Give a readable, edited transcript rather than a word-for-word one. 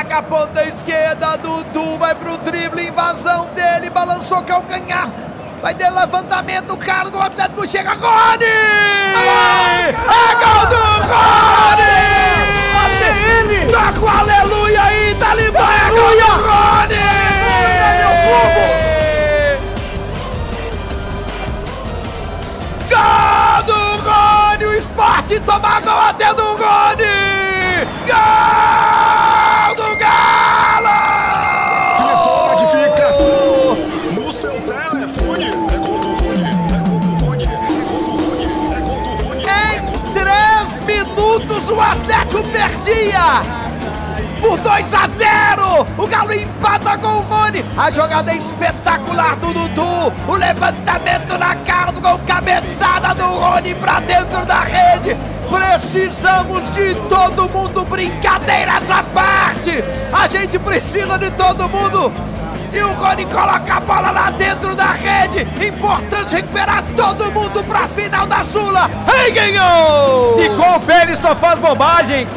ataca a ponta esquerda, Dudu vai pro drible, invasão dele, balançou calcanhar. Vai ter levantamento, cargo, o Atlético chega, Rony! É gol do Rony! Tá com aleluia aí, tá limpo, é gol do Rony! Gol do Rony! O Sport toma gol até do Rony! Gol do Galo! Notificação no seu telefone. É gol do Rony, é gol do Rony, é gol do Rony, é gol do Rony. Em 3 minutos o Atlético perdia por 2-0. O Galo empata com o Rony. A jogada é espetacular do Dudu. O levantamento na cara do gol, cabeçada do Rony pra dentro da rede. Precisamos de todo mundo, brincadeiras à parte. A gente precisa de todo mundo. E o Rony coloca a bola lá dentro da rede. Importante recuperar todo mundo pra final da Sula. Hey, ganhou! Se com o pé ele só faz bobagem.